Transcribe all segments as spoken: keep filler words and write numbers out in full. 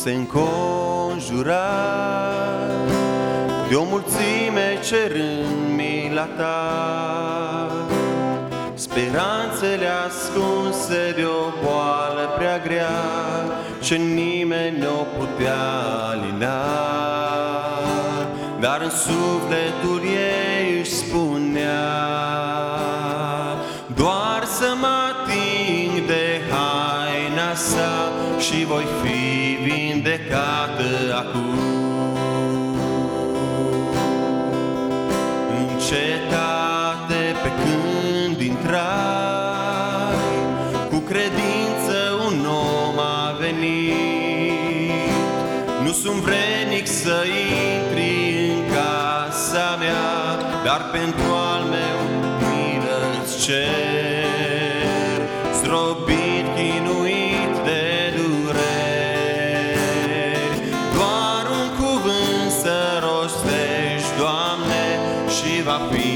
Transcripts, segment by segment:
se înconjura de o mulțime cerând mila ta, speranțele ascunse de o boală prea grea ce nimeni nu putea alina. Dar în sufletul ei își spunea: doar să mă ating de haina sa și voi fi vindecată acum. În cetate pe când intrai, cu credință un om a venit. Nu sunt vrednic să intri în casa mea, dar pentru al meu milă-ți cer. Zdrobit, chinuit de dureri, doar un cuvânt să rostești, Doamne, și va fi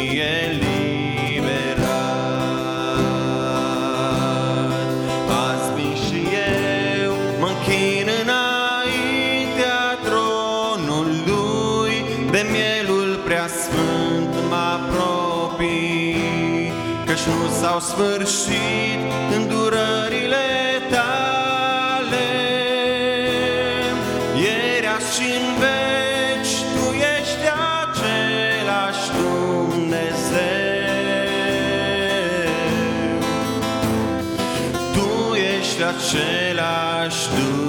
eliberat. Azi vin și eu, mă închin înaintea tronului, de mielul preasfânt mă apropii, căci nu s-au sfârșit îndurările tale. Ieri, azi și în veci tu ești același Dumnezeu. Tu ești același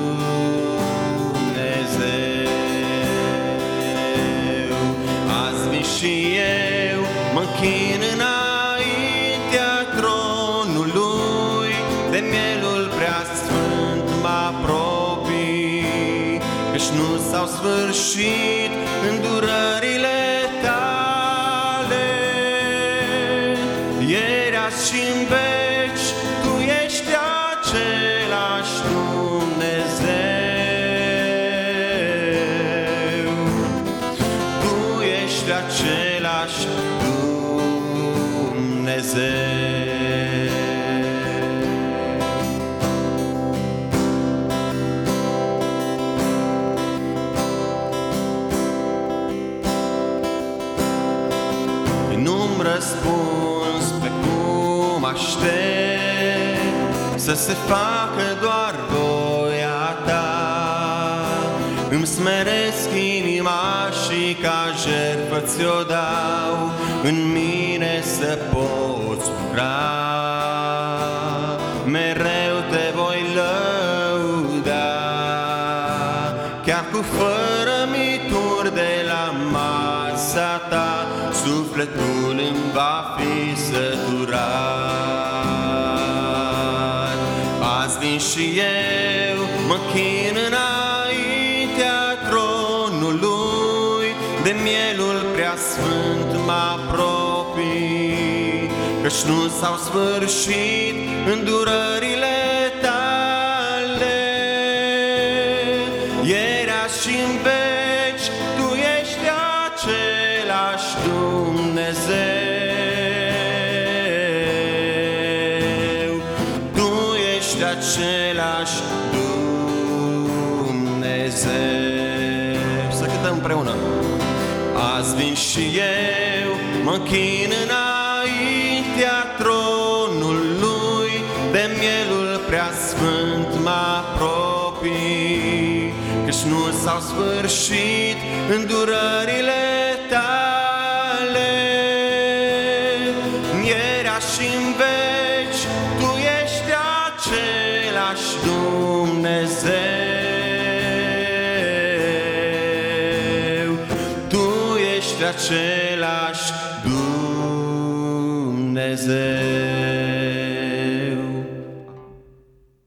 Dumnezeu. Azi vin și eu, mă închin înaintea tronului, de mielul preasfânt mă apropii, căci nu s-au sfârșit îndurările tale. Ieri, azi și în veci tu ești același Dumnezeu. Tu ești același Dumnezeu. Nu-mi răspuns pe cum aștept să se facă doar voia ta. Îmi smeresc inima și ca jertfă ți-o dau, în mine să poți lucra. Mereu te voi lăuda, chiar cu fărămituri de la masa ta, sufletul îmi va fi săturat. Azi vin și eu, mă închin înaintea tronului, de mielul preasfânt mă apropii, căci nu s-au sfârșit îndurările tale. Ieri, azi și în veci tu ești același Dumnezeu. Tu ești același Dumnezeu. Să cântăm împreună. Azi vin și eu, mă închin înaintea tronului, de mielul preasfânt mă apropii, căci nu s-au sfârșit îndurările tale. Ieri, azi și în veci tu ești același Dumnezeu. Tu ești același Dumnezeu.